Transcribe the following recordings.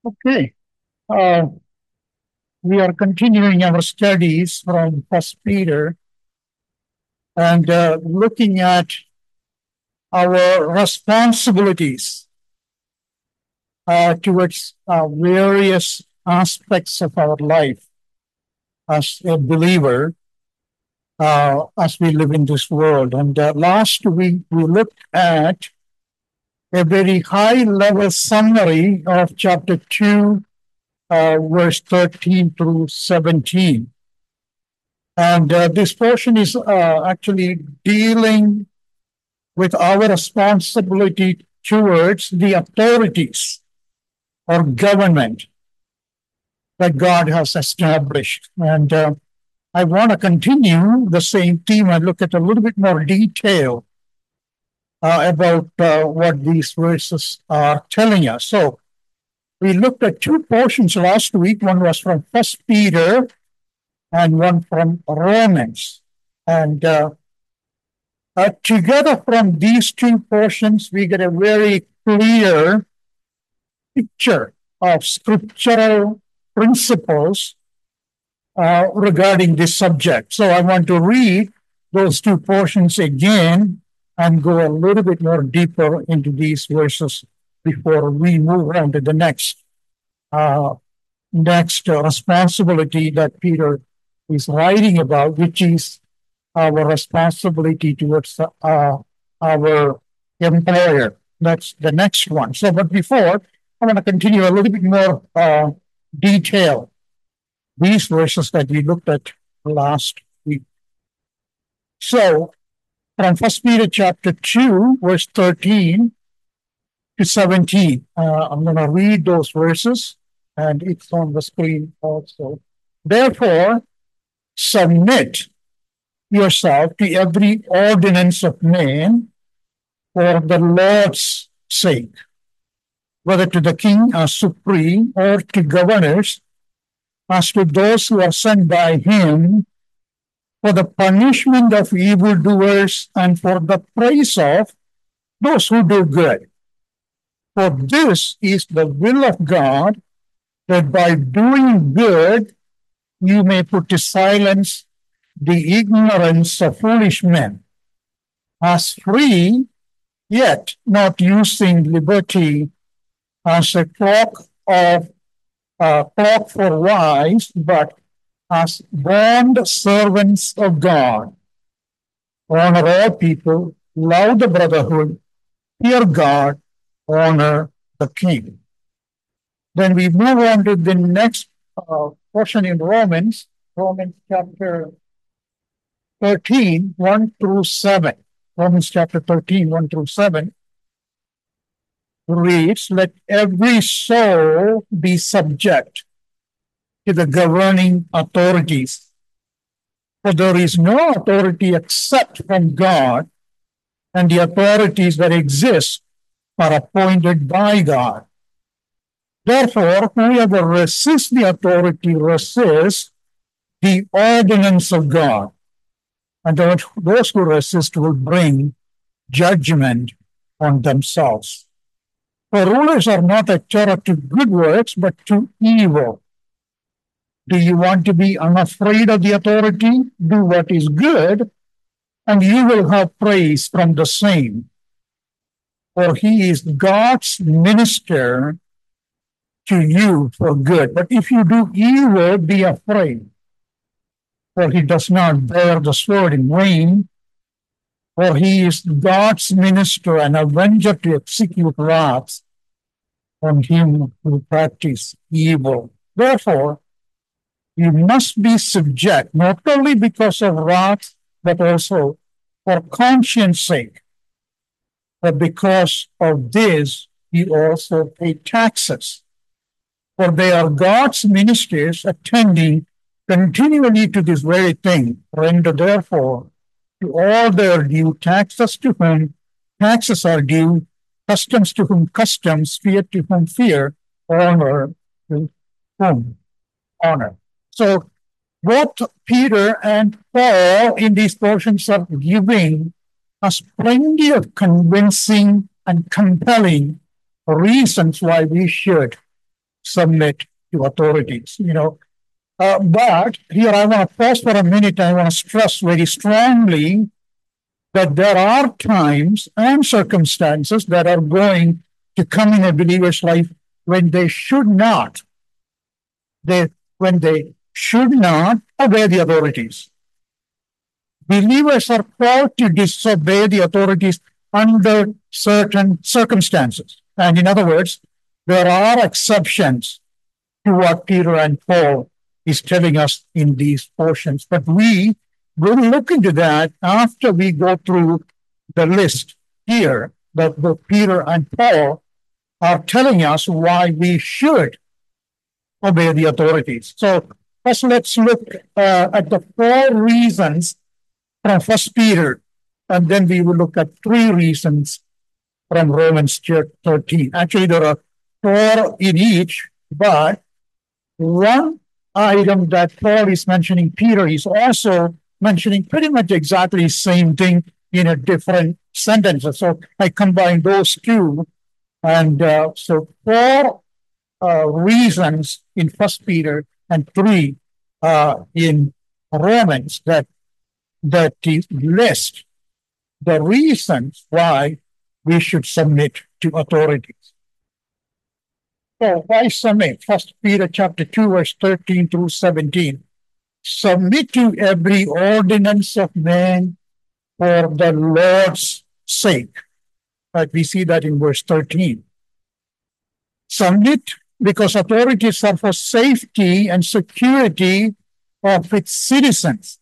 Okay, uh, we are continuing our studies from First Peter and looking at our responsibilities towards various aspects of our life as a believer as we live in this world. And last week we looked at a very high level summary of chapter 2, verse 13 through 17. And this portion is actually dealing with our responsibility towards the authorities or government that God has established. And I want to continue the same theme and look at a little bit more detail about what these verses are telling us. So we looked at two portions last week. One was from First Peter and one from Romans. And together from these two portions, we get a very clear picture of scriptural principles regarding this subject. So I want to read those two portions again and go a little bit more deeper into these verses before we move on to the next responsibility that Peter is writing about, which is our responsibility towards our employer. That's the next one. So, but before, I want to continue a little bit more detail these verses that we looked at last week. So, from First Peter chapter 2, verse 13 to 17, I'm going to read those verses, and it's on the screen also. Therefore, submit yourself to every ordinance of man for the Lord's sake, whether to the king as supreme or to governors as to those who are sent by him for the punishment of evildoers and for the praise of those who do good. For this is the will of God, that by doing good you may put to silence the ignorance of foolish men, as free, yet not using liberty as a cloak for wise, but as bond servants of God. Honor all people, love the brotherhood, fear God, honor the king. Then we move on to the next portion in Romans chapter 13, 1 through 7. Romans chapter 13, 1 through 7 reads, let every soul be subject to the governing authorities. For there is no authority except from God, and the authorities that exist are appointed by God. Therefore, whoever resists the authority resists the ordinance of God. And those who resist will bring judgment on themselves. For rulers are not a terror to good works, but to evil. Do you want to be unafraid of the authority? Do what is good, and you will have praise from the same. For he is God's minister to you for good. But if you do evil, be afraid. For he does not bear the sword in vain, for he is God's minister and avenger to execute wrath on him who practice evil. Therefore, you must be subject, not only because of wrath, but also for conscience sake. But because of this, you also pay taxes. For they are God's ministers attending continually to this very thing. Render therefore to all their due, taxes to whom taxes are due, customs to whom customs, fear to whom fear, honor to whom honor. So both Peter and Paul in these portions are giving us plenty of convincing and compelling reasons why we should submit to authorities, But here I want to pause for a minute. I want to stress very strongly that there are times and circumstances that are going to come in a believer's life when they should not, when they should not obey the authorities. Believers are called to disobey the authorities under certain circumstances. And in other words, there are exceptions to what Peter and Paul is telling us in these portions. But we will look into that after we go through the list here that both Peter and Paul are telling us why we should obey the authorities. So first, let's look at the 4 reasons from 1 Peter, and then we will look at 3 reasons from Romans 13. Actually, there are 4 in each, but one item that Paul is mentioning, Peter is also mentioning pretty much exactly the same thing in a different sentences. So I combine those 2, and so 4 reasons in 1 Peter and 3 in Romans that list the reasons why we should submit to authorities. So why submit? 1 Peter chapter 2, verse 13 through 17. Submit to every ordinance of man for the Lord's sake. Right? We see that in verse 13. Submit because authorities are for safety and security of its citizens.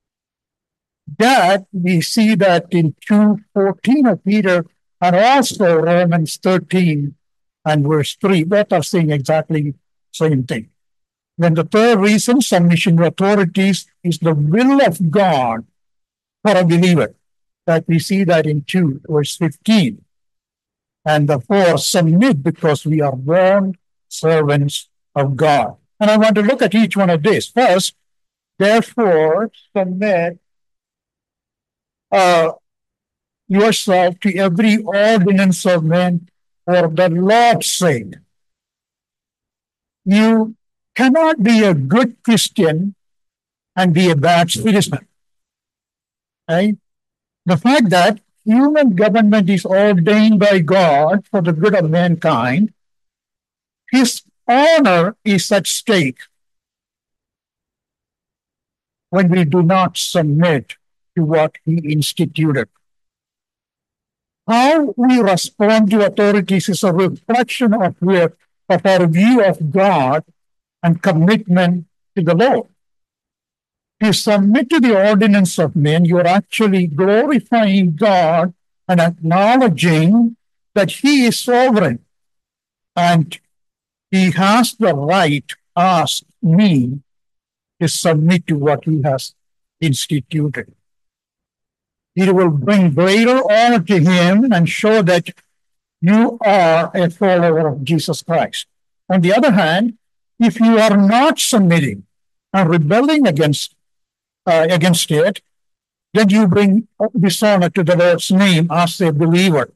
That we see that in 2:14 of Peter and also Romans 13 and verse 3. Both are saying exactly the same thing. Then the 3rd reason, submission to authorities, is the will of God for a believer. That we see that in 2 verse 15. And the 4, submit because we are born servants of God. And I want to look at each one of these. First, therefore, submit yourself to every ordinance of men for the Lord's sake. You cannot be a good Christian and be a bad citizen. Right? The fact that human government is ordained by God for the good of mankind, His honor is at stake when we do not submit to what He instituted. How we respond to authorities is a reflection of our view of God and commitment to the Lord. If you submit to the ordinance of men, you're actually glorifying God and acknowledging that He is sovereign and He has the right to ask me to submit to what He has instituted. It will bring greater honor to Him and show that you are a follower of Jesus Christ. On the other hand, if you are not submitting and rebelling against it, then you bring dishonor to the Lord's name as a believer.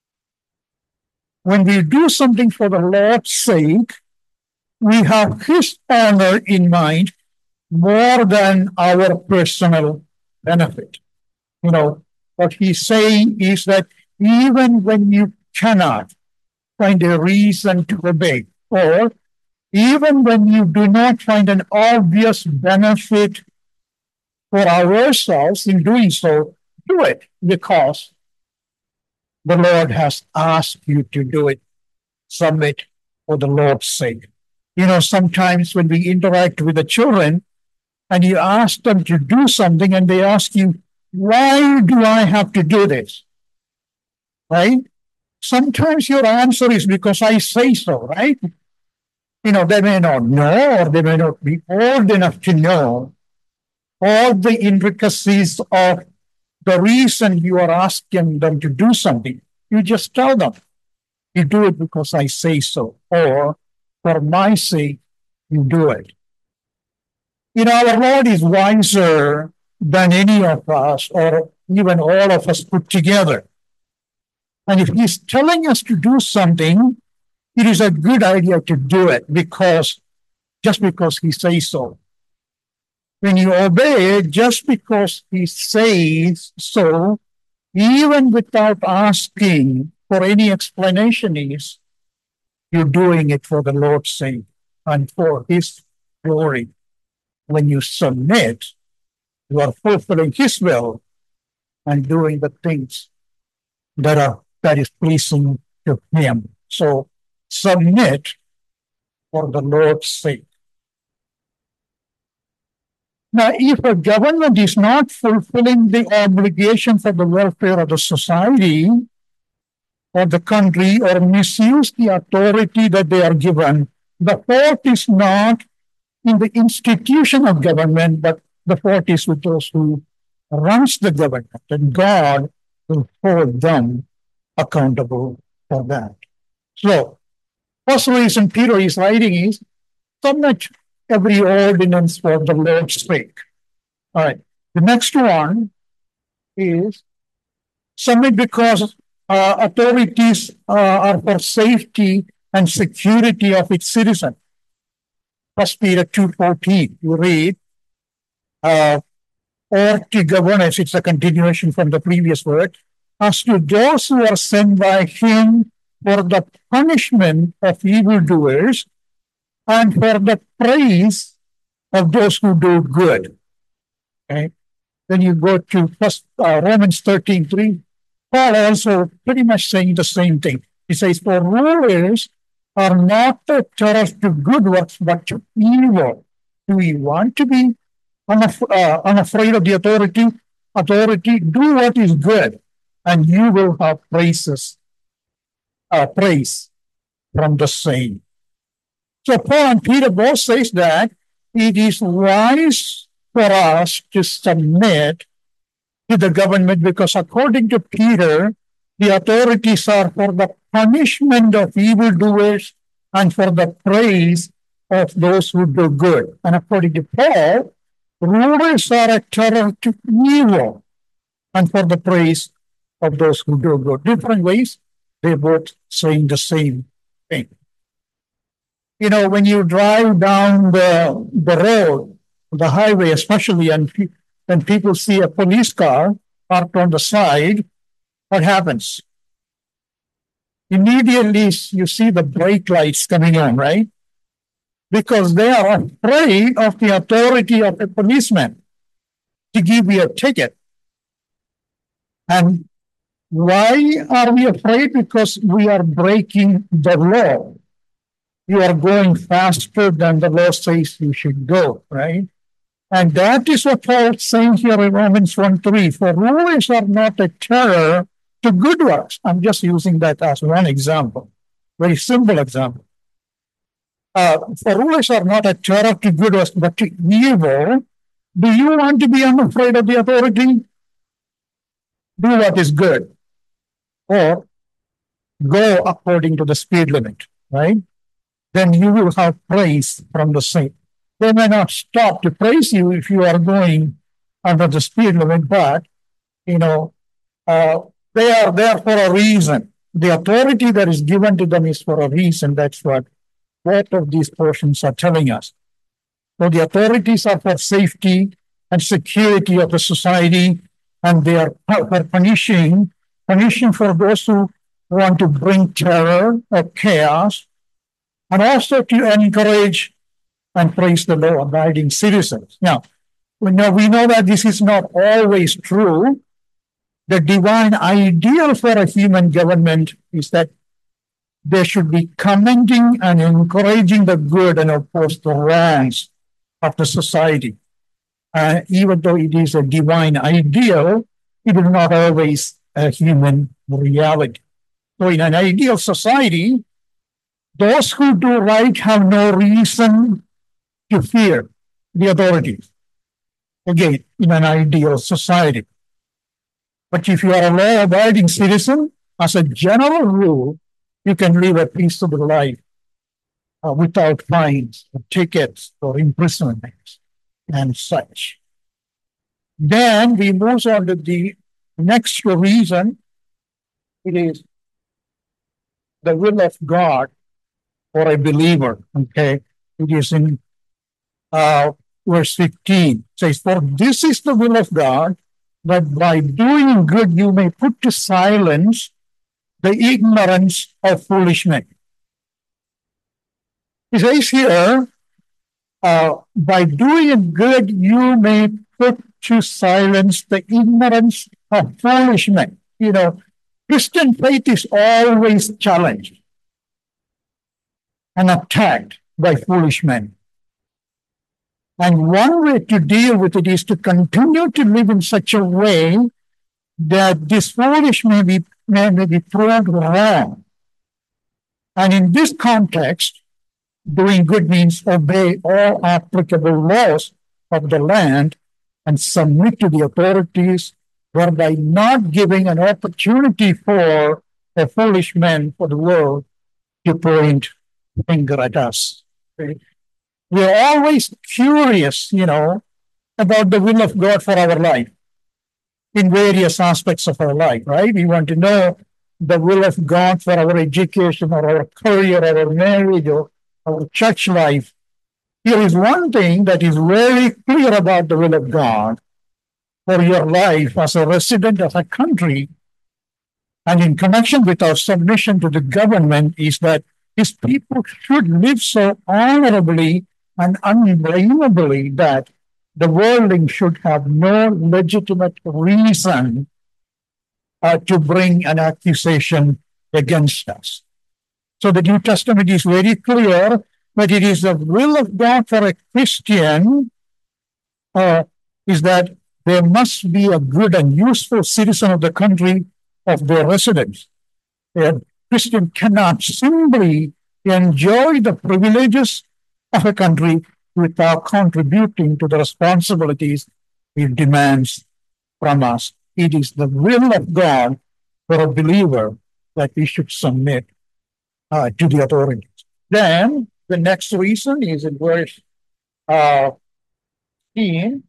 When we do something for the Lord's sake, we have His honor in mind more than our personal benefit. What He's saying is that even when you cannot find a reason to obey, or even when you do not find an obvious benefit for ourselves in doing so, do it because the Lord has asked you to do it. Submit for the Lord's sake. Sometimes when we interact with the children and you ask them to do something and they ask you, why do I have to do this? Right? Sometimes your answer is because I say so, right? They may not know, or they may not be old enough to know all the intricacies of the reason you are asking them to do something. You just tell them, you do it because I say so, or for my sake, you do it. Our Lord is wiser than any of us, or even all of us put together. And if He's telling us to do something, it is a good idea to do it just because he says so. When you obey just because he says so, even without asking for any explanation, is you're doing it for the Lord's sake and for his glory. When you submit, you are fulfilling his will and doing the things that is pleasing to him. So submit for the Lord's sake. Now, if a government is not fulfilling the obligation for the welfare of the society or the country, or misuse the authority that they are given, the fault is not in the institution of government, but the fault is with those who runs the government, and God will hold them accountable for that. So, first reason Peter is writing is submit every ordinance for the Lord's sake. All right. The next one is submit because authorities are for safety and security of its citizens. 1 Peter 2:14, you read, or to governors, it's a continuation from the previous word, as to those who are sent by him for the punishment of evildoers and for the praise of those who do good. Okay. Then you go to Romans 13:3. Paul also pretty much saying the same thing. He says, for rulers are not a terror to good works, but to evil. Do we want to be unafraid of the authority? Authority, do what is good, and you will have praise from the same. So Paul and Peter both says that it is wise for us to submit to the government because according to Peter, the authorities are for the punishment of evildoers and for the praise of those who do good. And according to Paul, rulers are a terror to evil and for the praise of those who do good. Different ways, they're both saying the same thing. You know, when you drive down the road, the highway especially, and when people see a police car parked on the side, what happens? Immediately you see the brake lights coming on, right? Because they are afraid of the authority of a policeman to give you a ticket. And why are we afraid? Because we are breaking the law. You are going faster than the law says you should go, right? And that is what Paul is saying here in Romans 1:3. For rulers are not a terror to good works. I'm just using that as one example, very simple example. For rulers are not a terror to good works, but to evil. Do you want to be unafraid of the authority? Do what is good, or go according to the speed limit, right? Then you will have praise from the saint. They may not stop to praise you if you are going under the speed limit, but, they are there for a reason. The authority that is given to them is for a reason. That's what both of these portions are telling us. So the authorities are for safety and security of the society, and they are for punishing for those who want to bring terror or chaos, and also to encourage and praise the law-abiding citizens. Now, we know that this is not always true. The divine ideal for a human government is that they should be commending and encouraging the good and oppose the wrongs of the society. Even though it is a divine ideal, it is not always a human reality. So in an ideal society, those who do right have no reason to fear the authorities. Again, in an ideal society. But if you are a law-abiding citizen, as a general rule, you can live a peaceable life without fines or tickets or imprisonments and such. Then we move on to the next reason. It is the will of God for a believer. Okay, it is in verse 15. It says, "For this is the will of God, that by doing good you may put to silence the ignorance of foolish men." He says here, by doing good you may put to silence the ignorance of foolish men. You know, Christian faith is always challenged and attacked by foolish men. And one way to deal with it is to continue to live in such a way that this foolish may be proved wrong. And in this context, doing good means obey all applicable laws of the land and submit to the authorities, thereby not giving an opportunity for a foolish man for the world to point finger at us. Okay? We're always curious, about the will of God for our life in various aspects of our life, right? We want to know the will of God for our education or our career or our marriage or our church life. Here is one thing that is very clear about the will of God for your life as a resident of a country and in connection with our submission to the government is that his people should live so honorably and unblameably that the worldling should have no legitimate reason to bring an accusation against us. So the New Testament is very clear that it is the will of God for a Christian is that there must be a good and useful citizen of the country of their residence. A Christian cannot simply enjoy the privileges of a country without contributing to the responsibilities it demands from us. It is the will of God for a believer that we should submit to the authorities. Then the next reason is in verse 15.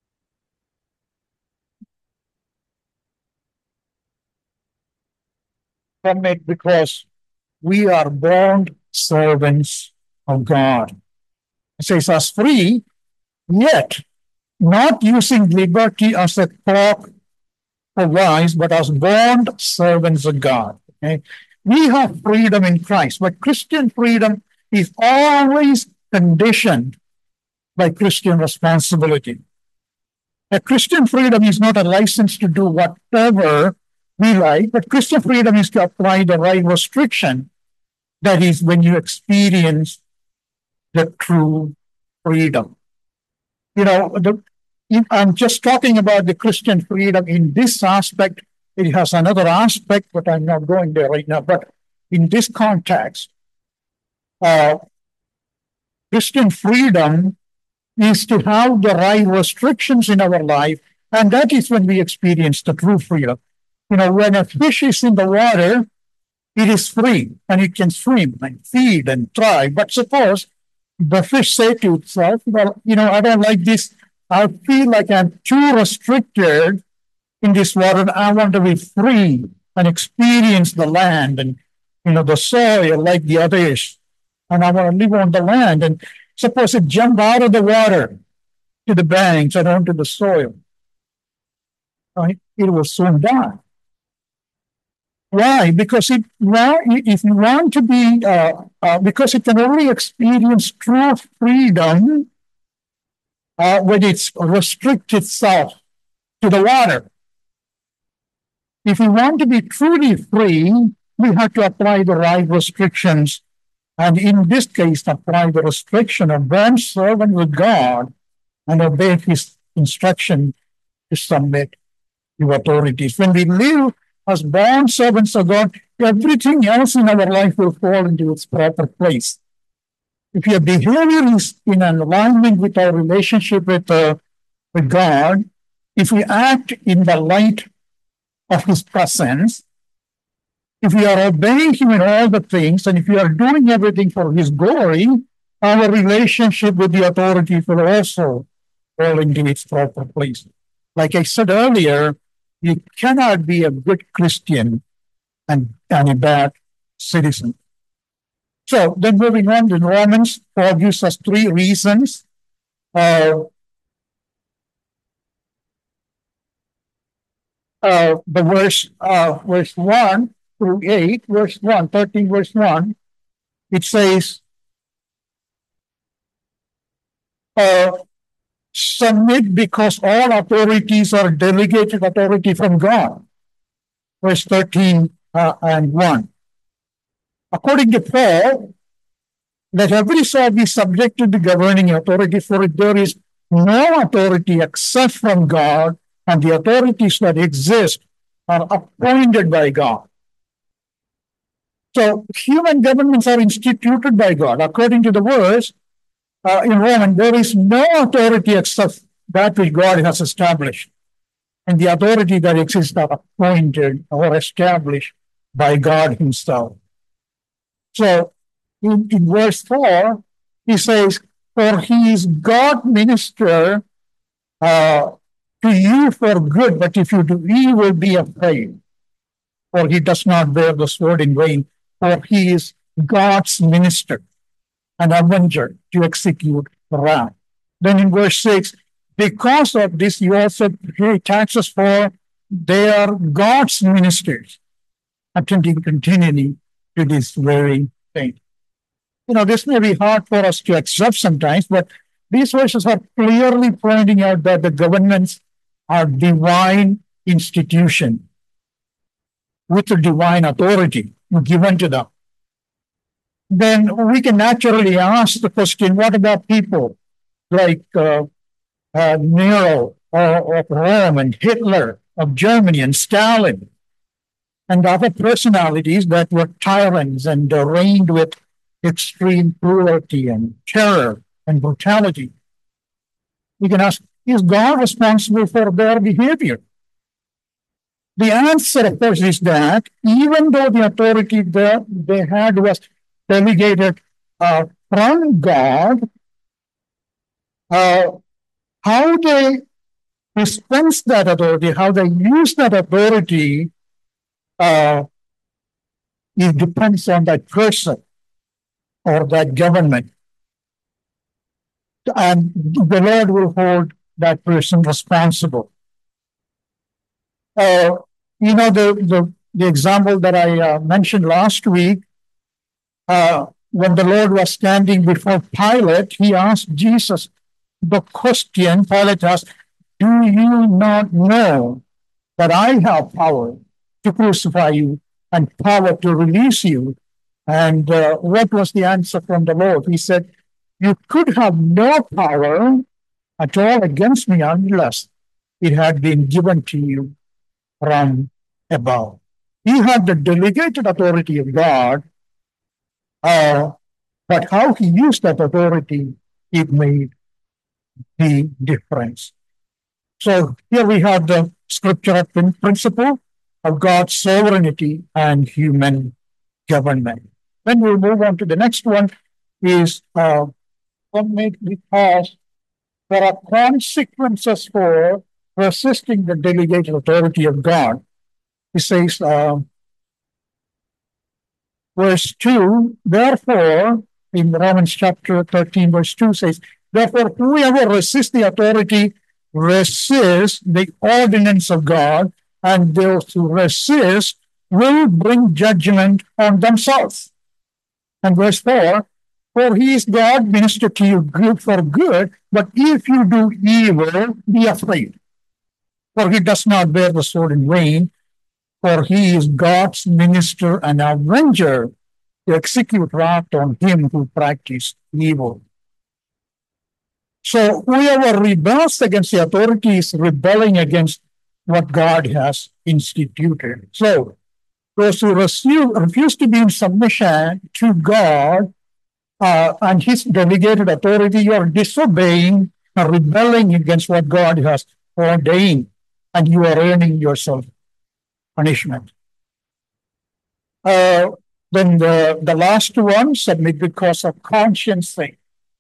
Submit because we are born servants of God. It says us free, yet not using liberty as a cloak for vice, but as bond servants of God. Okay? We have freedom in Christ, but Christian freedom is always conditioned by Christian responsibility. A Christian freedom is not a license to do whatever we like, but Christian freedom is to apply the right restriction. That is when experience the true freedom. I'm just talking about the Christian freedom in this aspect. It has another aspect, but I'm not going there right now. But in this context, Christian freedom is to have the right restrictions in our life, and that is when we experience the true freedom. When a fish is in the water, it is free and it can swim and feed and thrive. But suppose the fish say to itself, well, I don't like this. I feel like I'm too restricted in this water. I want to be free and experience the land and, the soil like the others. And I want to live on the land. And suppose it jump out of the water to the banks and onto the soil. Right? It will soon die. Why? Because if you want to be, because it can only experience true freedom when it's restrict itself to the water. If we want to be truly free, we have to apply the right restrictions. And in this case, apply the restriction of bond servant with God and obey his instruction to submit to authorities. When we live as bond servants of God, everything else in our life will fall into its proper place. If your behavior is in alignment with our relationship with God, if we act in the light of his presence, if we are obeying him in all the things, and if we are doing everything for his glory, our relationship with the authorities will also fall into its proper place. Like I said earlier, you cannot be a good Christian and a bad citizen. So then moving on to Romans, Paul gives us three reasons. The verse 1 through 8, verse 1, 13, verse 1, it says, submit because all authorities are delegated authority from God. Verse 13 and 1. According to Paul, let every soul be subject to the governing authority, for there is no authority except from God, and the authorities that exist are appointed by God. So human governments are instituted by God. According to the verse in Romans, there is no authority except that which God has established. And the authority that exists are appointed or established by God himself. So in verse 4, he says, for he is God minister to you for good, but if you do evil, be afraid. For he does not bear the sword in vain, for he is God's minister, an avenger to execute wrath. Then in verse 6, because of this, you also pay taxes, for they are God's ministers, attending continually to this very thing. This may be hard for us to accept sometimes, but these verses are clearly pointing out that the governments are divine institutions with a divine authority given to them. Then we can naturally ask the question, what about people like Nero of Rome and Hitler of Germany and Stalin and other personalities that were tyrants and reigned with extreme cruelty and terror and brutality? We can ask, is God responsible for their behavior? The answer, of course, is that even though the authority that they had was delegated from God, how they dispense that authority, how they use that authority, it depends on that person or that government. And the Lord will hold that person responsible. The example that I mentioned last week, when the Lord was standing before Pilate, he asked Jesus the question. Pilate asked, do you not know that I have power to crucify you and power to release you? And what was the answer from the Lord? He said, you could have no power at all against me unless it had been given to you from above. He had the delegated authority of God, but how he used that authority, it made the difference. So here we have the scriptural principle of God's sovereignty and human government. Then we'll move on to the next one is what made me pause. There are consequences for resisting the delegated authority of God. He says, verse 2, therefore, in Romans chapter 13, verse 2 says, therefore, whoever resists the authority resists the ordinance of God, and those who resist will bring judgment on themselves. And verse 4, for he is God minister to you good for good, but if you do evil, be afraid. For he does not bear the sword in vain, for he is God's minister and avenger to execute wrath on him who practices evil. So whoever rebels against the authority is rebelling against what God has instituted. So those who refuse to be in submission to God and his delegated authority, you are disobeying and rebelling against what God has ordained, and you are earning yourself punishment. Then the last one, submit because of conscience sake.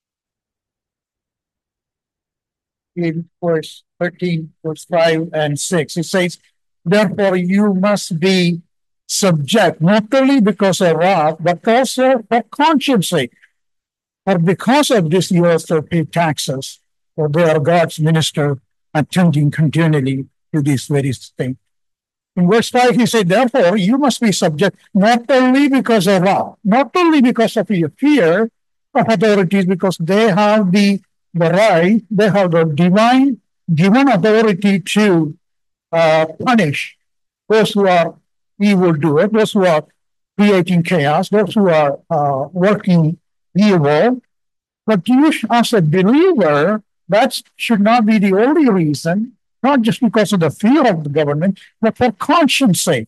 In verse 13, verse 5 and 6, it says, therefore you must be subject, not only because of wrath, but also for conscience sake. For because of this, you also pay taxes, for they are God's minister, attending continually to these very things. In verse 5, he said, therefore, you must be subject not only because of wrath, not only because of your fear of authorities, because they have the right, they have the divine given authority to punish those who are evildoers, those who are creating chaos, those who are working evil. But you, as a believer, that should not be the only reason, not just because of the fear of the government, but for conscience sake.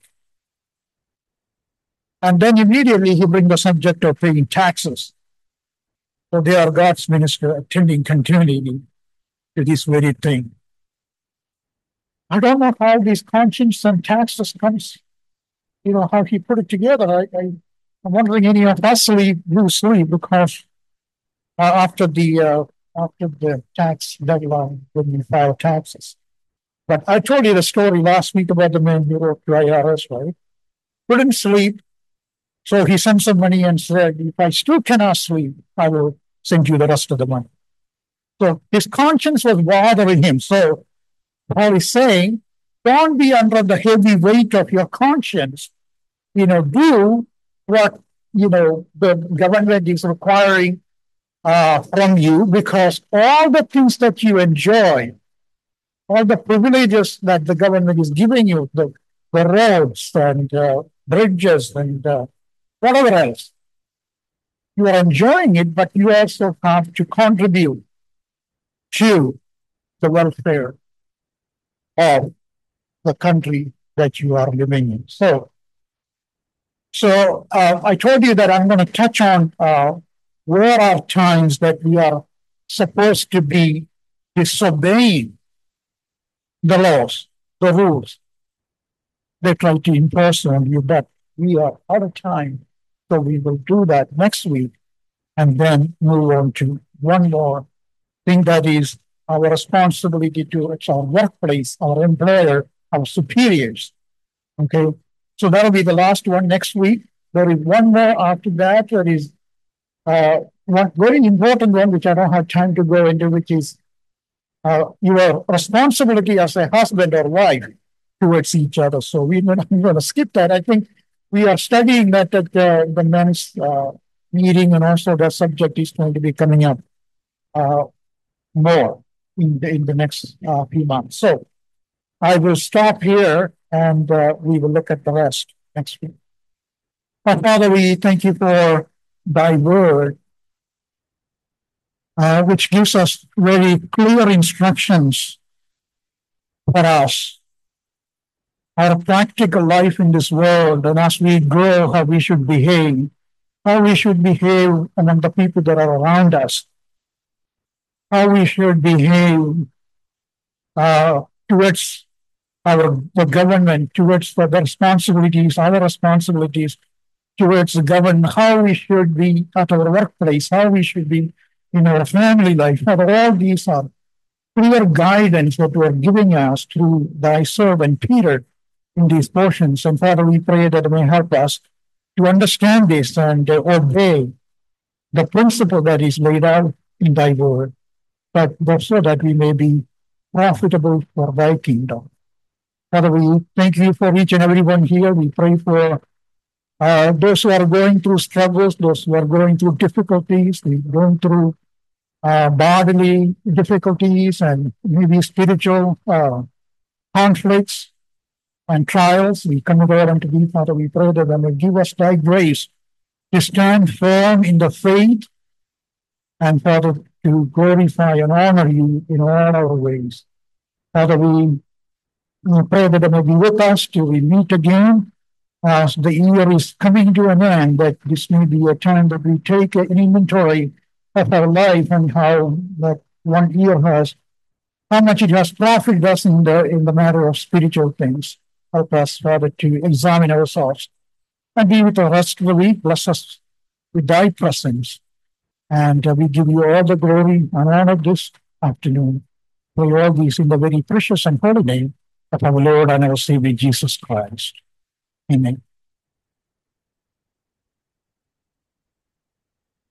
And then immediately he brings the subject of paying taxes. So they are God's minister, attending continually to this very thing. I don't know how these conscience and taxes comes, how he put it together. I'm wondering any of us lose sleep because after the tax deadline when we file taxes. But I told you the story last week about the man who wrote to IRS, right? Couldn't sleep. So he sent some money and said, if I still cannot sleep, I will send you the rest of the money. So his conscience was bothering him. So Paul is saying, don't be under the heavy weight of your conscience. Do what, the government is requiring from you, because all the things that you enjoy, all the privileges that the government is giving you, the roads and bridges and whatever else, you are enjoying it, but you also have to contribute to the welfare of the country that you are living in. So I told you that I'm going to touch on where are times that we are supposed to be disobeying the laws, the rules they try to impose on you, but we are out of time. So we will do that next week and then move on to one more thing that is our responsibility towards our workplace, our employer, our superiors. Okay, so that'll be the last one next week. There is one more after that. There is one very important one, which I don't have time to go into, which is your responsibility as a husband or wife towards each other. So I'm going to skip that. I think we are studying that at the men's meeting, and also that subject is going to be coming up more in the next few months. So I will stop here, and we will look at the rest next week. Our Father, we thank you for thy word, which gives us very clear instructions for us, our practical life in this world, and as we grow, how we should behave among the people that are around us, how we should behave towards the government, towards the responsibilities, our responsibilities towards the government, how we should be at our workplace, how we should be in our family life. Father, all these are clear guidance that you are giving us through thy servant Peter in these portions. And Father, we pray that it may help us to understand this and obey the principle that is laid out in thy word, but so that we may be profitable for thy kingdom. Father, we thank you for each and every one here. We pray for those who are going through struggles, those who are going through difficulties, going through bodily difficulties and maybe spiritual conflicts and trials. We come over unto thee, Father. We pray that thou may give us thy grace to stand firm in the faith, and Father, to glorify and honor you in all our ways. Father, we pray that thou may be with us till we meet again as the year is coming to an end, that this may be a time that we take an inventory of our life and how that one year how much it has profited us in the matter of spiritual things. Help us, Father, to examine ourselves and be with the rest of the week. Bless us with thy presence. And we give you all the glory and honor this afternoon. Pray all these in the very precious and holy name of our Lord and our Savior Jesus Christ. Amen.